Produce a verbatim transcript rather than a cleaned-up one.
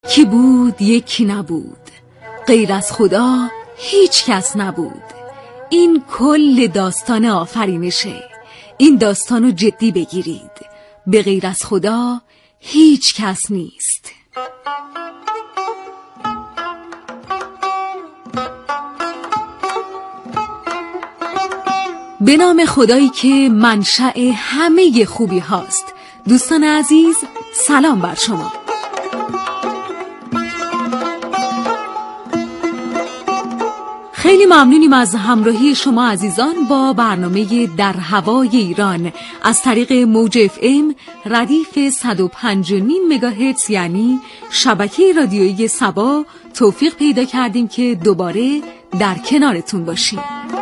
یکی بود یکی نبود، غیر از خدا هیچ کس نبود. این کل داستان آفرینشه. این داستانو جدی بگیرید. به غیر از خدا هیچ کس نیست. به نام خدایی که منشأ همه خوبی هاست. دوستان عزیز، سلام بر شما. خیلی ممنونیم از همراهی شما عزیزان با برنامه در هوای ایران از طریق موج اف ام ردیف صد و پنج و نیم مگاهرتز، یعنی شبکه رادیویی سبا. توفیق پیدا کردیم که دوباره در کنارتون باشیم.